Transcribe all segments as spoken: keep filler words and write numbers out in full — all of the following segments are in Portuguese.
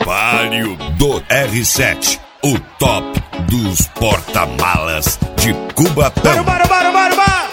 Palio do R sete, o top dos porta-malas de Cubatão. Bora, bora, bora, bora!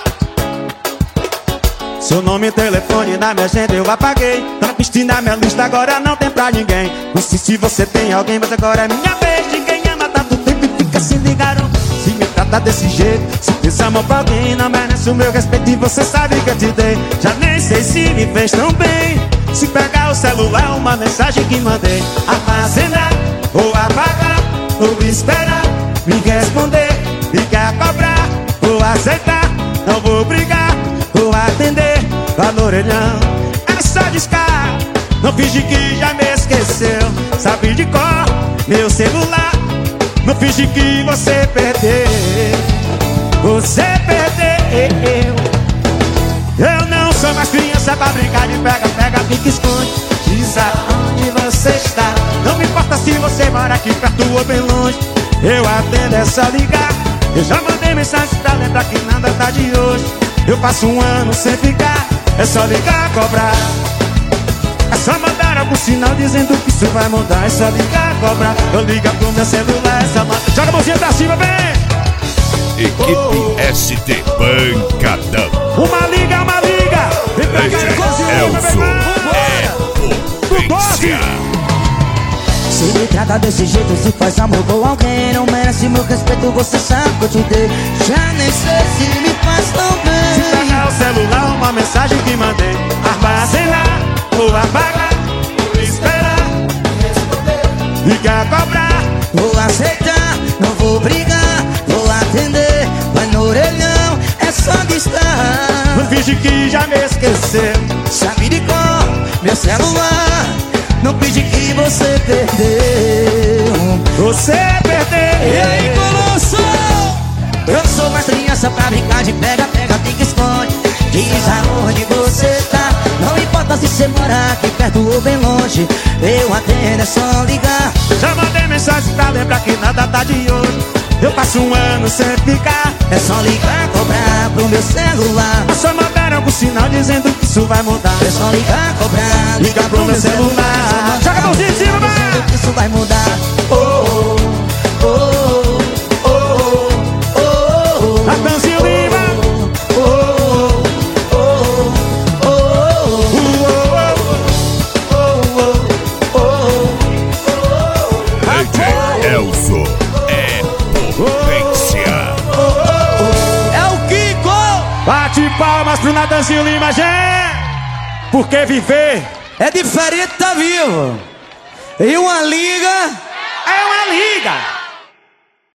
Seu nome e telefone na minha agenda eu apaguei. Tá vestindo na minha lista, agora não tem pra ninguém. Não sei se você tem alguém, mas agora é minha vez. Ninguém ama tanto tempo e fica se ligando. Se me trata desse jeito, se fez amor pra alguém, não merece o meu respeito e você sabe que eu te dei. Já nem sei se me fez tão bem. Se pegar o celular, uma mensagem que mandei, armazenar ou apagar, ou esperar, me responder, ligar, cobrar, ou aceitar. Não vou brigar, vou atender, lá no orelhão é só discar. Não finge que já me esqueceu, sabe de cor meu celular. Não finge que você perdeu, você perdeu. Eu não sou mais criança pra brincar de pega, pega, fica, esconde. Diz aonde você está. Não me importa se você mora aqui perto ou bem longe. Eu atendo, é só ligar. Eu já mandei mensagem pra lembrar que nada tá de hoje. Eu passo um ano sem ficar, é só ligar, cobrar. É só mandar algum sinal dizendo que isso vai mudar. É só ligar, cobrar. Eu ligo pro meu celular, é só mandar. Joga a mãozinha pra cima, vem! Equipe oh. S T Pancadão. Uma liga, uma liga. Vem pra cá, Elson é potência. Se me trata desse jeito, se faz amor com alguém, não merece meu respeito, você sabe que eu te dei. Já nem sei se me faz tão bem. Se pegar o celular, uma mensagem que mandei, armazenar ou apagar, ou esperar, responder, ligar, cobrar, vou aceitar, não vou brigar, vou atender, vai no orelhão, é só distar. Não finge que já me esqueceu, sabe de cor meu celular. Não finge que você perdeu, você perdeu. E aí, Colosso? Eu sou mais criança pra brincar de pega, pega, fica, esconde. Diz aonde você tá. Não importa se você mora aqui perto ou bem longe. Eu atendo, é só ligar. Já mandei mensagem pra lembrar que nada tá de hoje. Eu passo um ano sem ficar, é só ligar, cobrar pro meu celular. É só mandar algum sinal dizendo que isso vai mudar. É só ligar, cobrar, ligar pro meu celular. Joga a mãozinha em cima, vai! Que isso vai mudar. Oh, oh, oh, oh, oh, oh. Natanzinho Lima. Oh, oh, oh, oh, oh. D J Elson é potência. É o Kiko. Bate palmas pro Natanzinho Lima, gente. Porque viver é diferente, tá vivo. E uma liga é uma liga.